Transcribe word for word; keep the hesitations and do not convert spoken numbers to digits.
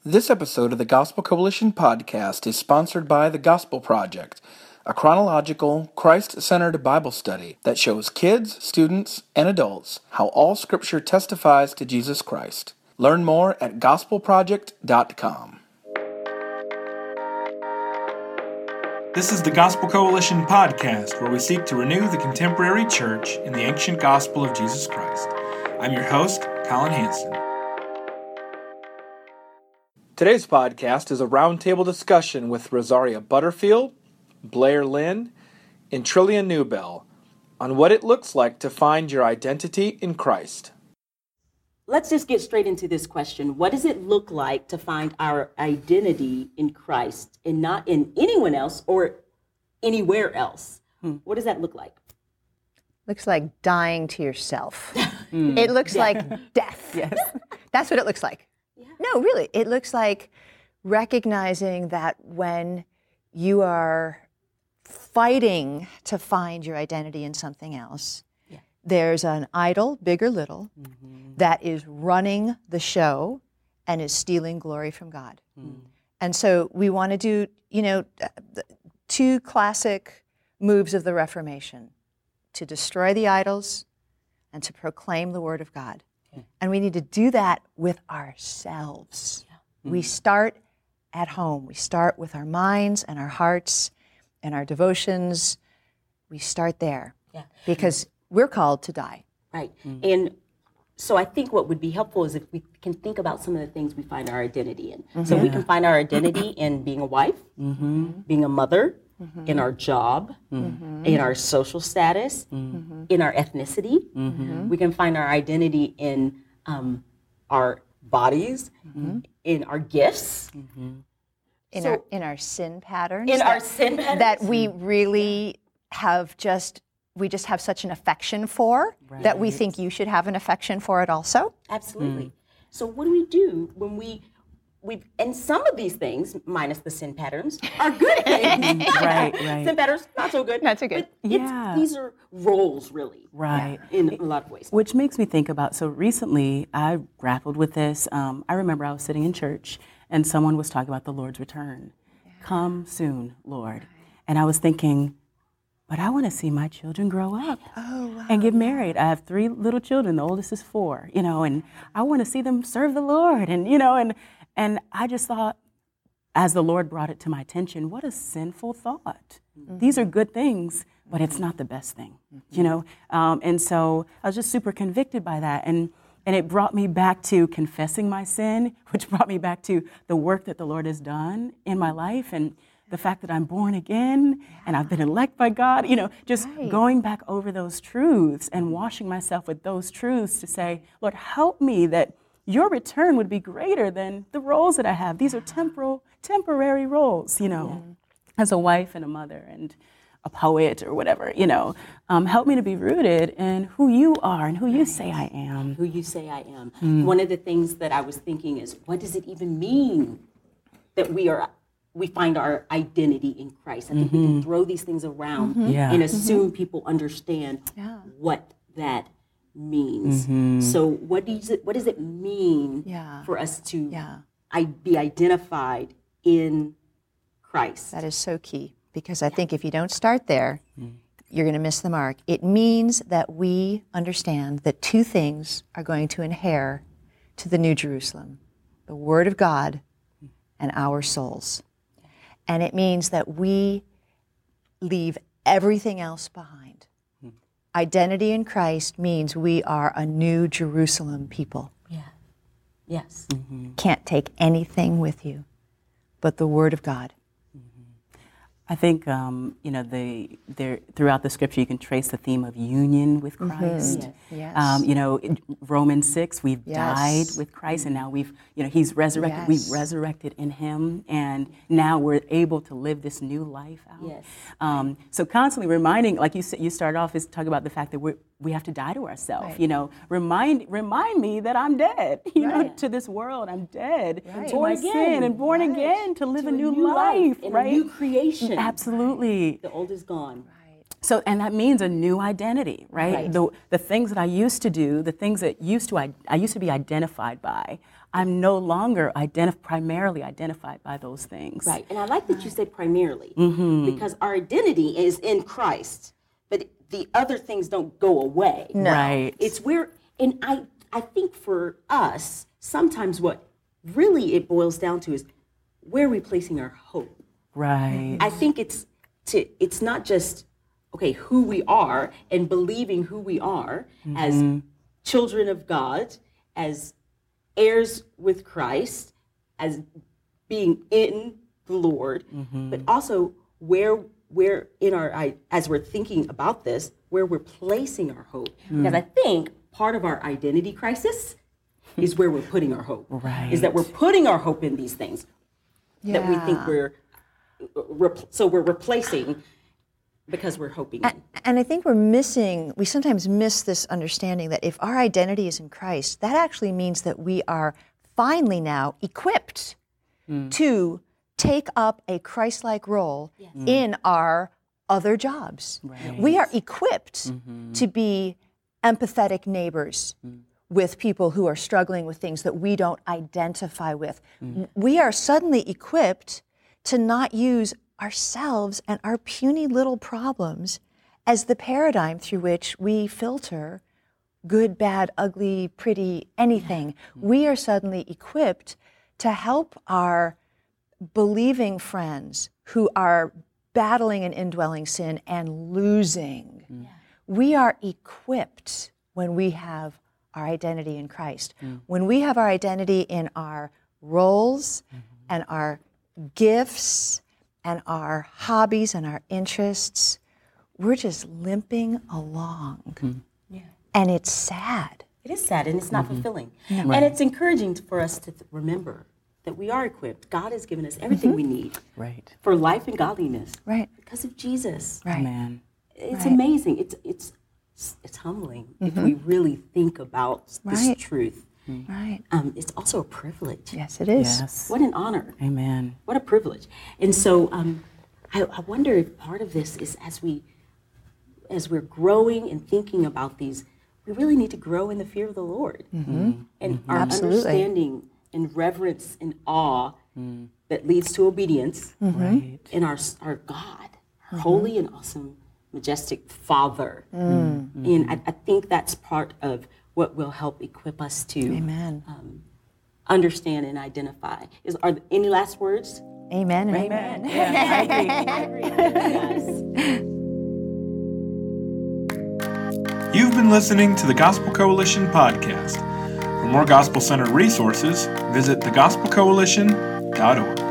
This episode of the Gospel Coalition podcast is sponsored by The Gospel Project, a chronological, Christ-centered Bible study that shows kids, students, and adults how all Scripture testifies to Jesus Christ. Learn more at gospel project dot com. This is the Gospel Coalition podcast, where we seek to renew the contemporary church in the ancient gospel of Jesus Christ. I'm your host, Colin Hanson. Today's podcast is a roundtable discussion with Rosaria Butterfield, Blair Lynn, and Trillian Newbell on what it looks like to find your identity in Christ. Let's just get straight into this question. What does it look like to find our identity in Christ and not in anyone else or anywhere else? Hmm. What does that look like? Looks like dying to yourself. mm. It looks yeah. like death. Yes. That's what it looks like. Yeah. No, really. It looks like recognizing that when you are fighting to find your identity in something else, yeah. there's an idol, big or little, mm-hmm. that is running the show and is stealing glory from God. Mm. And so we want to do, you know, two classic moves of the Reformation: to destroy the idols and to proclaim the Word of God. Okay. And we need to do that with ourselves. Yeah. Mm-hmm. We start at home. We start with our minds and our hearts and our devotions. We start there. Yeah. Because we're called to die. Right. Mm-hmm. And so I think what would be helpful is if we can think about some of the things we find our identity in. Mm-hmm. So we can find our identity in being a wife, mm-hmm. being a mother, mm-hmm. in our job, mm-hmm. in our social status, mm-hmm. in our ethnicity. Mm-hmm. We can find our identity in um, our bodies, mm-hmm. in our gifts. Mm-hmm. In, so, our, in our sin patterns. In that, our sin patterns. That we really have just, we just have such an affection for, right. that we think you should have an affection for it also. Absolutely. Mm. So what do we do when we, we, and some of these things, minus the sin patterns, are good things. right, right. Sin patterns, not so good. Not so good. But yeah. These are roles, really. Right. In a lot of ways. Which makes me think about, so recently I grappled with this. Um, I remember I was sitting in church and someone was talking about the Lord's return. Yeah. Come soon, Lord. And I was thinking, but I want to see my children grow up oh, wow. and get married. I have three little children. The oldest is four, you know, and I want to see them serve the Lord. And, you know, and and I just thought, as the Lord brought it to my attention, what a sinful thought. Mm-hmm. These are good things, but it's not the best thing, mm-hmm. you know. Um, and so I was just super convicted by that. And and it brought me back to confessing my sin, which brought me back to the work that the Lord has done in my life, and the fact that I'm born again and I've been elected by God, you know, just right. going back over those truths and washing myself with those truths to say, Lord, help me that your return would be greater than the roles that I have. These are temporal, temporary roles, you know, yeah. as a wife and a mother and a poet or whatever, you know. Um, help me to be rooted in who you are and who you say I am. Who you say I am. Mm. One of the things that I was thinking is, what does it even mean that we are we find our identity in Christ? I think mm-hmm. we can throw these things around mm-hmm. yeah. and assume mm-hmm. people understand yeah. what that means. Mm-hmm. So what does it what does it mean yeah. for us to yeah. I, be identified in Christ? That is so key, because I yeah. think if you don't start there, mm. you're going to miss the mark. It means that we understand that two things are going to inhere to the New Jerusalem: the Word of God and our souls. And it means that we leave everything else behind. Hmm. Identity in Christ means we are a New Jerusalem people. Yeah. Yes. Mm-hmm. Can't take anything with you but the Word of God. I think, um, you know, the there throughout the Scripture you can trace the theme of union with Christ. Mm-hmm. Yes. Um, you know, in Romans six, we've yes. died with Christ, and now we've, you know, He's resurrected. Yes. We've resurrected in Him, and now we're able to live this new life out. Yes. Um, so constantly reminding, like you said, you started off is talking about the fact that we we have to die to ourselves. Right. You know, remind remind me that I'm dead. You right. know, to this world, I'm dead right. to born my again. sin and born right. again to live to a new, new life, life right? A new creation. Absolutely. The old is gone. Right. So, and that means a new identity, right? Right. The the things that I used to do, the things that used to I, I used to be identified by, I'm no longer identif- primarily identified by those things. Right, and I like that you said primarily, mm-hmm. because our identity is in Christ, but the other things don't go away. No. Right. It's where, and I, I think for us, sometimes what really it boils down to is where are we placing our hope? Right. I think it's to, it's not just, okay, who we are and believing who we are mm-hmm. as children of God, as heirs with Christ, as being in the Lord, mm-hmm. but also where where in our I, as we're thinking about this, where we're placing our hope. Mm. Because I think part of our identity crisis is where we're putting our hope. Right. Is that we're putting our hope in these things yeah. that we think we're rep- so we're replacing because we're hoping in. And I think we're missing, we sometimes miss this understanding that if our identity is in Christ, that actually means that we are finally now equipped mm. to take up a Christ-like role yes. mm. in our other jobs. Right. We are equipped mm-hmm. to be empathetic neighbors mm. with people who are struggling with things that we don't identify with. Mm. We are suddenly equipped to not use ourselves and our puny little problems as the paradigm through which we filter good, bad, ugly, pretty, anything. We are suddenly equipped to help our believing friends who are battling an indwelling sin and losing. Mm. We are equipped when we have our identity in Christ. Mm. When we have our identity in our roles mm-hmm. and our gifts and our hobbies and our interests, we're just limping along. Mm-hmm. Yeah. And it's sad. It is sad and it's not mm-hmm. fulfilling. Yeah. Right. And it's encouraging for us to th- remember that we are equipped. God has given us everything mm-hmm. we need right. for life and godliness right. because of Jesus. Right. Amen. It's right. amazing. It's it's it's humbling mm-hmm. if we really think about this right. truth. Mm-hmm. Right. Um, it's also a privilege. Yes, it is. Yes. What an honor. Amen. What a privilege. And so um, I, I wonder if part of this is as we as we're growing and thinking about these, we really need to grow in the fear of the Lord mm-hmm. and mm-hmm. our Absolutely. understanding and reverence and awe mm. that leads to obedience mm-hmm. right. in our our God, our mm-hmm. holy and awesome, majestic Father. Mm-hmm. And I, I think that's part of what will help equip us to Amen. Um, understand and identify. Is are there any last words? Amen and amen. amen. Yeah, I agree. I agree. Yes. You've been listening to the Gospel Coalition podcast. For more gospel-centered resources, visit the gospel coalition dot org.